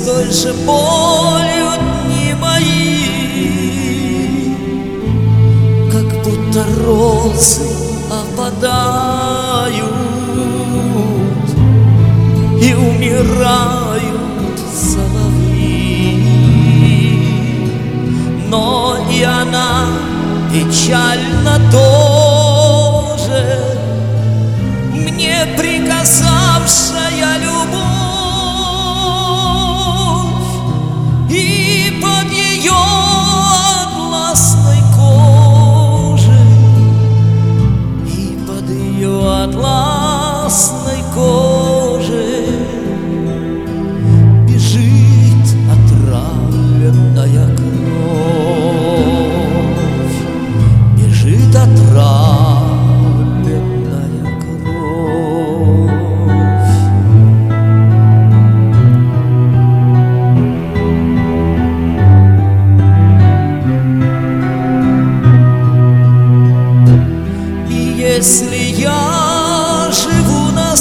той же болью дни мои, как будто розы опадают и умирают соловьи. Но и она печально тоже, мне приказавшая любовь, и под ее атласной кожей, и под ее атласной кожей бежит отравленная кровь, бежит отравленная кровь. И если я живу на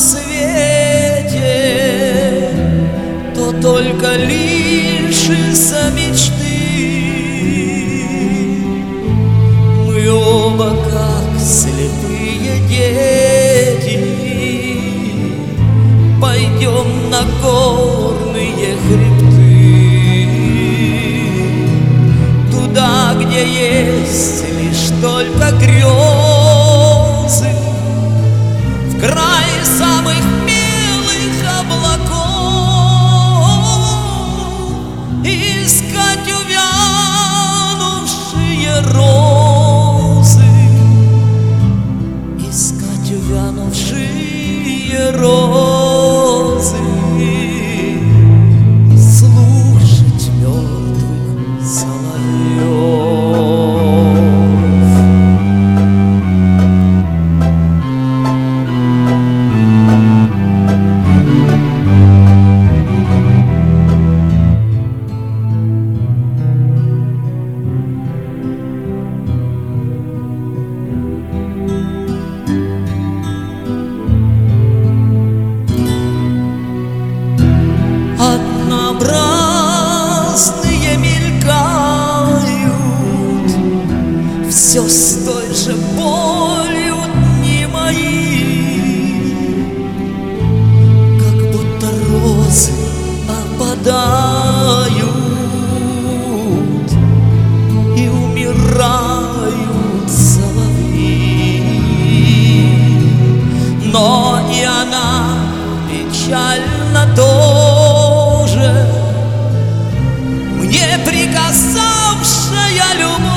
свете, то только лишь из-за мечты. Мы оба как слепые дети пойдем на горные хребты, туда, где есть лишь только грезы, в край самых белых облаков, искать увянувшие розы, искать увянувшие розы, слушать мертвых соловьев. Однообразные мелькают все с той же болью дни мои, как будто розы опадают и умирают соловьи. Но и она печально тоже, мне приказавшая любовь,